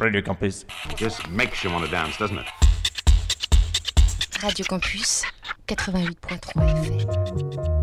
Radio Campus. Just makes you want to dance, doesn't it? Radio Campus, 88.3 FM.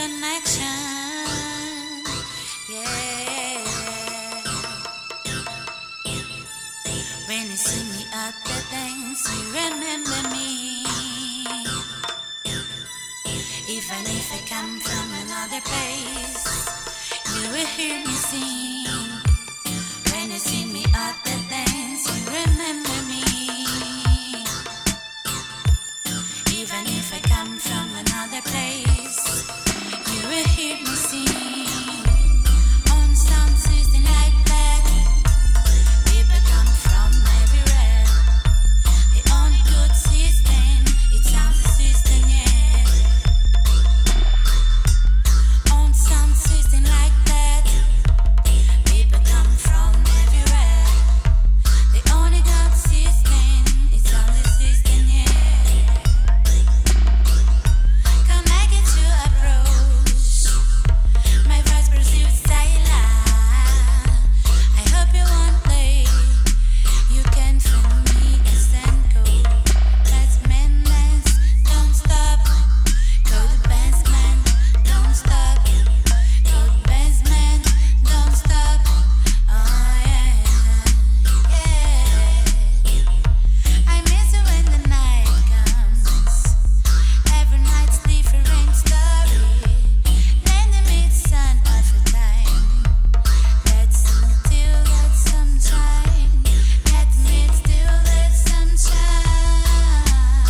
connection. Yeah. When you see me at the dance, you remember me. Even if I come from another place, you will hear me sing. When you see me at the dance, you remember me. Even if I come from another place, you will hear me sing. On sound system like that, people come from everywhere. The only good system, it sounds a system, yeah. On sound system like that, people come from everywhere. The only good system, it sounds a system, yeah. Come make it to approach. My voice pursues silence. I hope you won't play. You can find me as Senko. Let's dance, don't stop. Go the best man, don't stop. Go the best man, don't stop. Oh yeah, yeah. I miss you when the night comes. Every night's different story. Then the mid-sun of a time. Let's sing till that sunshine. Let's meet till that sunshine.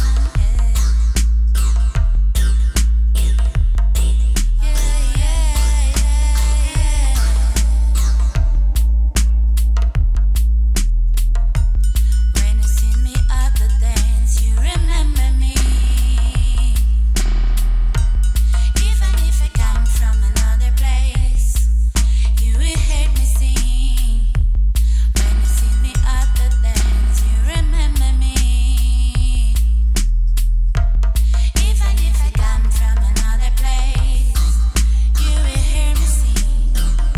When you see me at the dance, you remember me. Even if I come from another place, you will hear me sing. When you see me at the dance, you remember me. Even if I come from another place, you will hear me sing.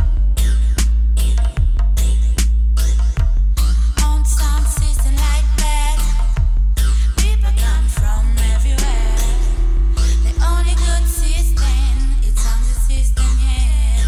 On sound system like that, people come from everywhere. The only good system, it sounds a system, yeah.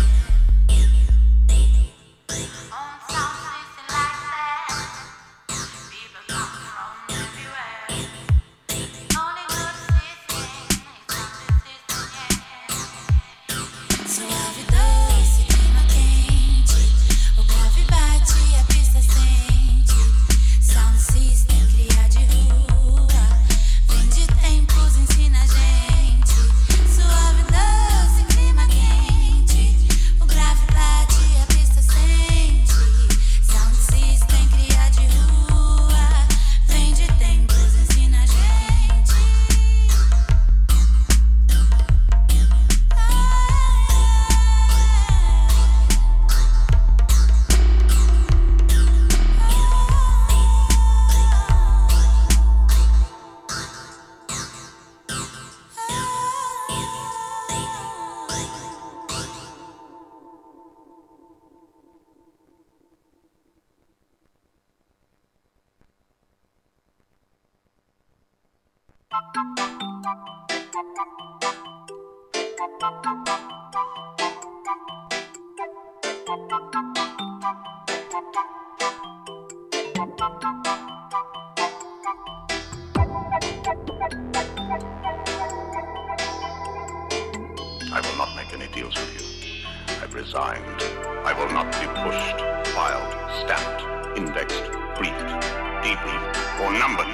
On sound system like that, people come from everywhere. Only good system, it sounds a system, yeah. Suave doce, clima quente, o grave bate, a pista sente. Sound system cria de rua, vem de tempos, ensina a gente. Suave doce, clima quente, o grave bate, a pista sente. Sound system cria de rua, vem de tempos, ensina a gente. I will not make any deals with you. I've resigned. I will not be pushed, filed, stamped, indexed, briefed, debriefed, or numbered.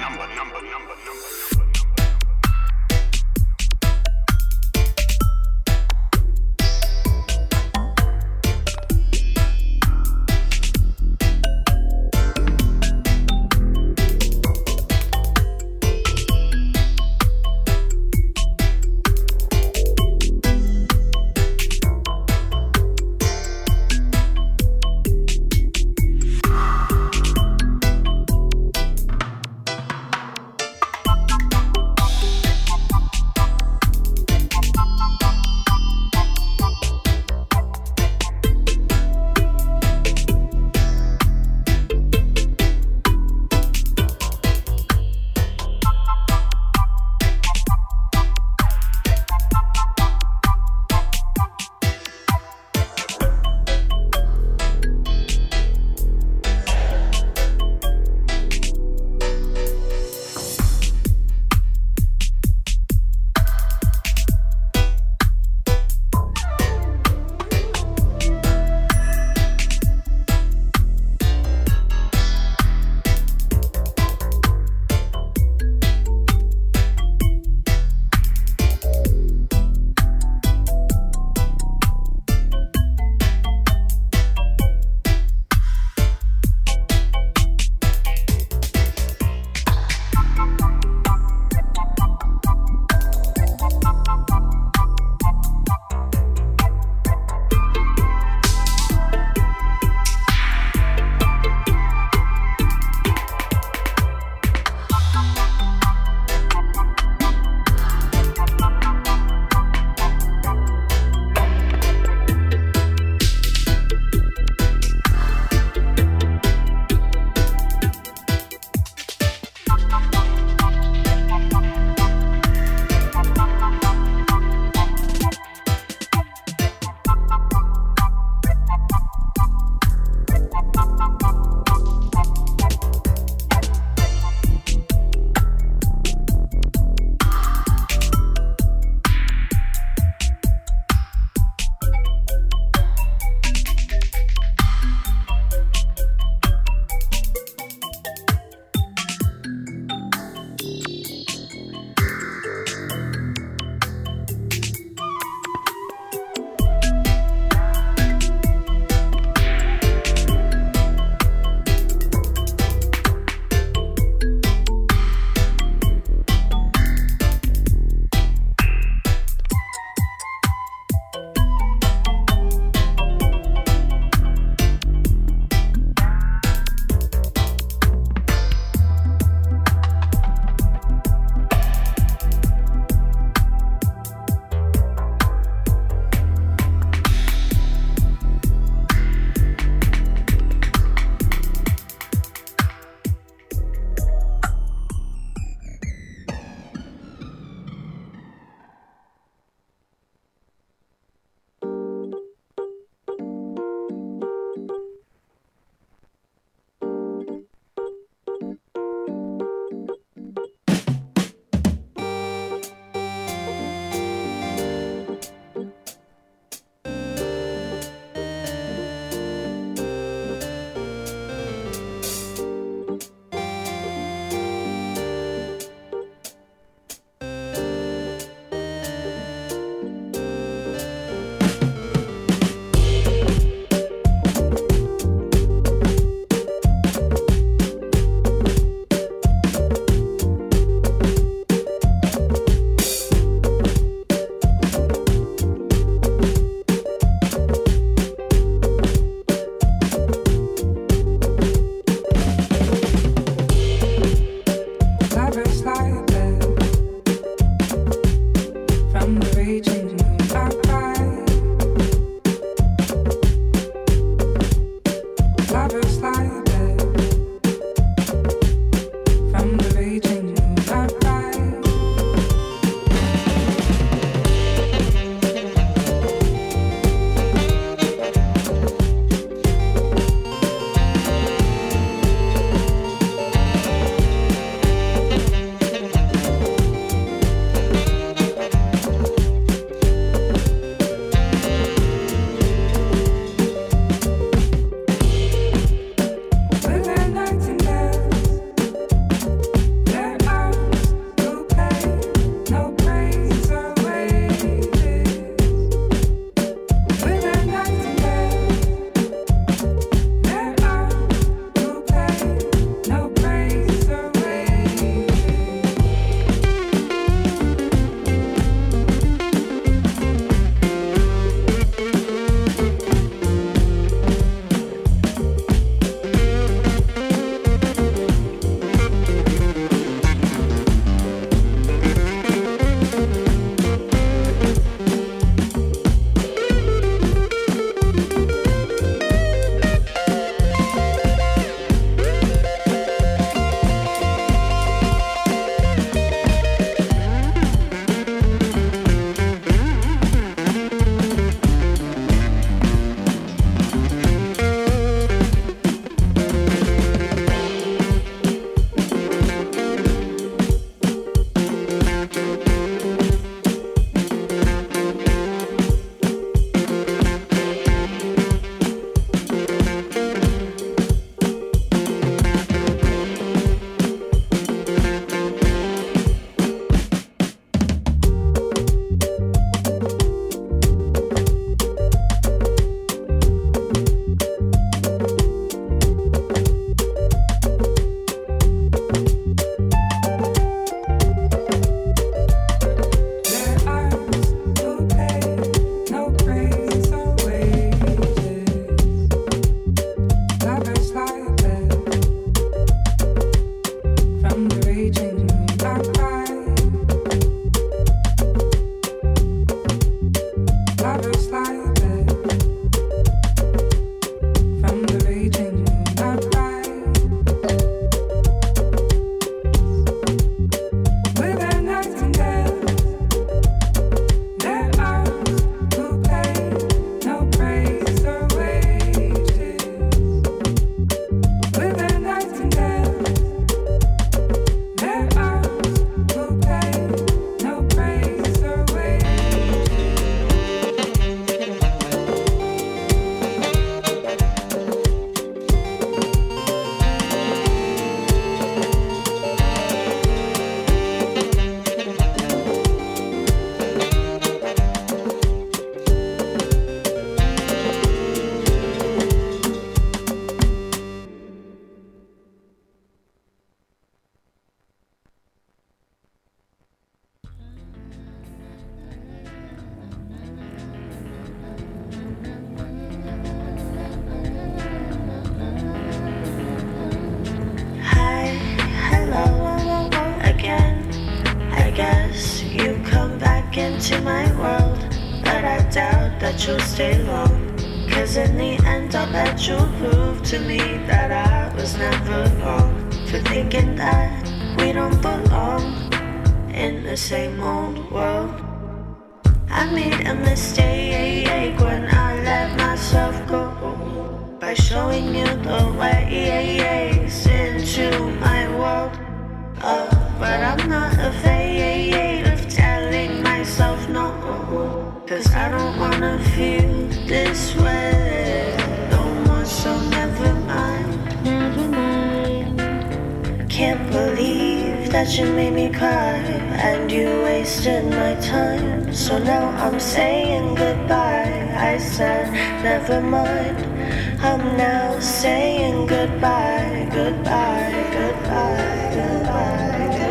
into my world, but I doubt that you'll stay long. 'Cause in the end I'll bet you'll prove to me that I was never wrong for thinking that we don't belong in the same old world. I made a mistake when I let myself go by showing you the ways into my world. But I'm not afraid of telling myself no, 'cause I don't wanna feel this way no more, so never mind. Never mind. Can't believe that you made me cry and you wasted my time. So now I'm saying goodbye. I said never mind. I'm now saying goodbye, goodbye, goodbye, goodbye.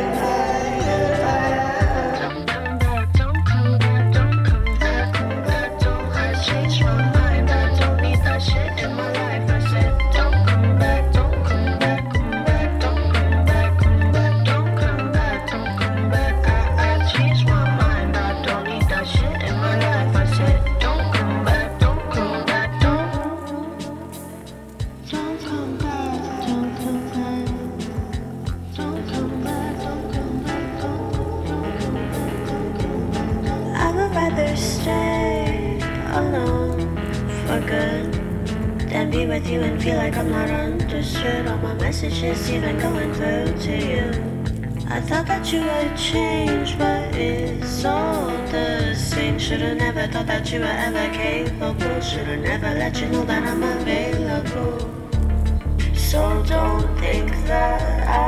Be with you and feel like I'm not understood. All my messages even going through to you. I thought that you would change, but it's all the same. Should've never thought that you were ever capable. Should've never let you know that I'm available. So don't think that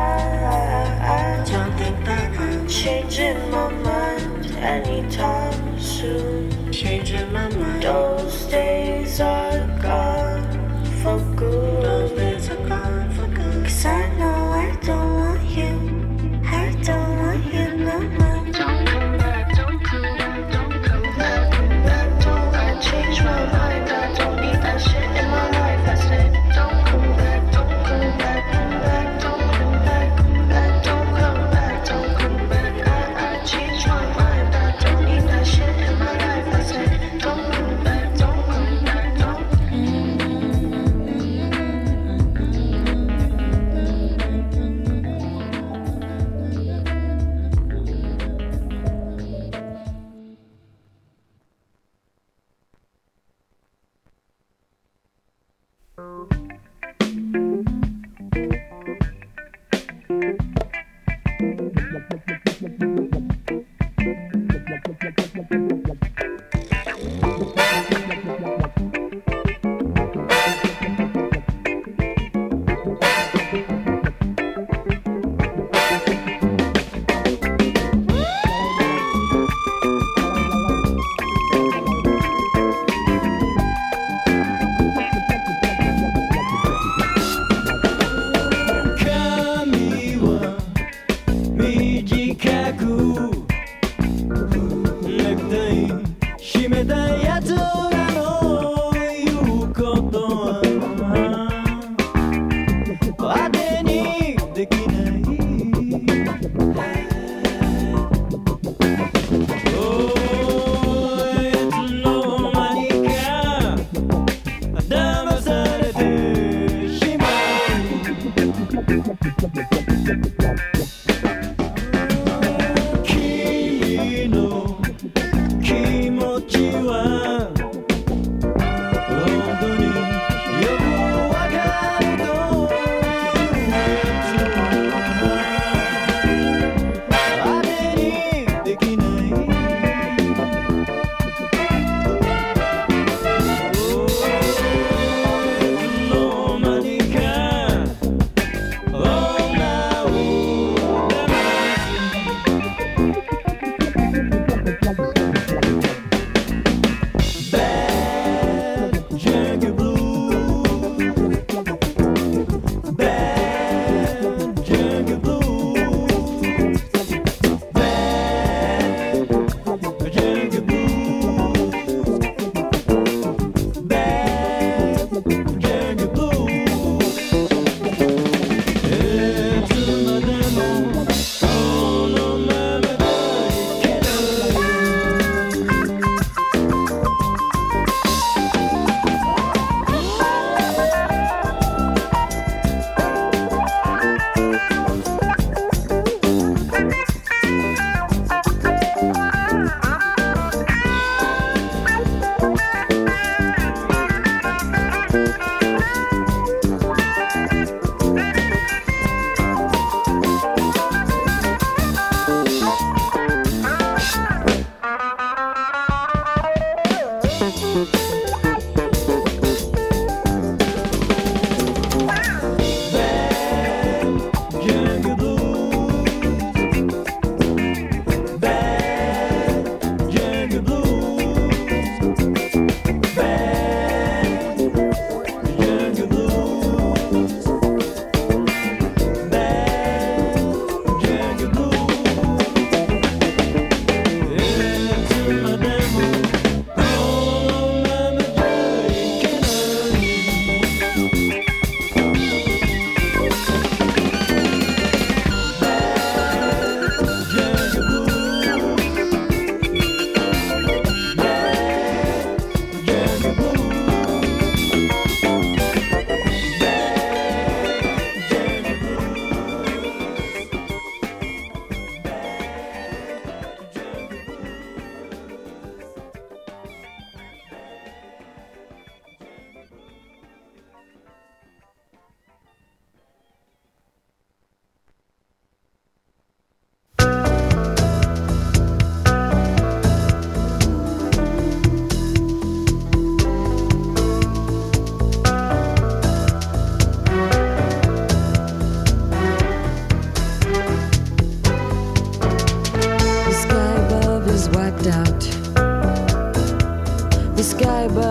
I don't think that I'm changing my mind anytime soon. Changing my mind. Those days are gone for good. Those days are gone for good. 'Cause I know I don't want you. I don't want you no more. Don't come back, don't come back, don't come back, come back. Don't I change my mind? I don't need that shit in my life. I said don't come back, don't come back, come back. Don't come back, come back. Don't come back, don't come back. I changed my mind. I don't need that shit in my life. I said don't come back, don't come back, don't.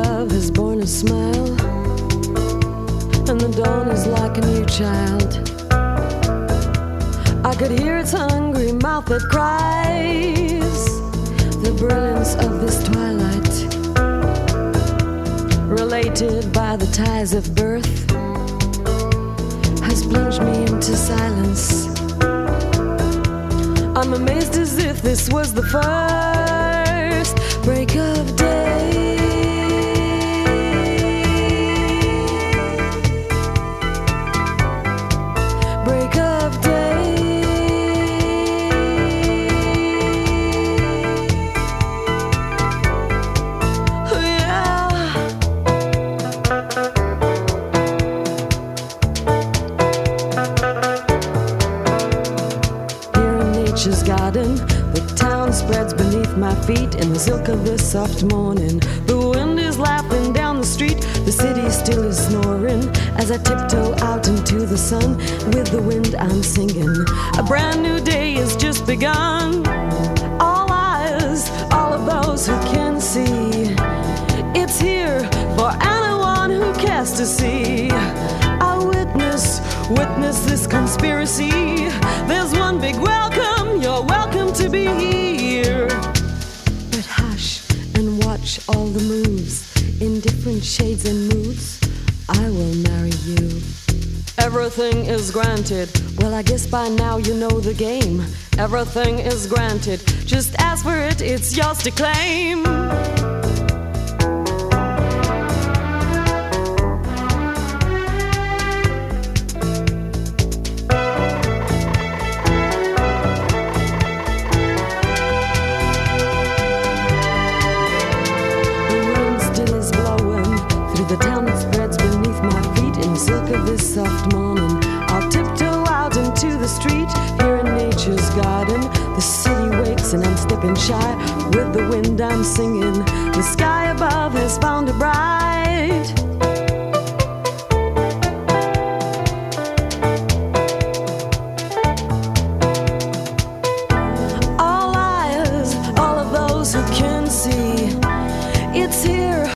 love has born a smile, and the dawn is like a new child. I could hear its hungry mouth that cries, the brilliance of this twilight, related by the ties of birth, has plunged me into silence. I'm amazed as if this was the first break of day. Break of day. Oh, yeah. Here in nature's garden, the town spreads beneath my feet in the silk of the soft morning. The wind is laughing down the street, the city still is snoring. As I tiptoe out into the sun, with the wind I'm singing. A brand new day has just begun. All eyes, all of those who can see, it's here for anyone who cares to see. I witness this conspiracy. There's one big welcome, you're welcome to be here. But hush and watch all the moves in different shades and moods. I will marry you. Everything is granted. Well, I guess by now you know the game. Everything is granted. Just ask for it, it's yours to claim. The town that spreads beneath my feet in the silk of this soft morning.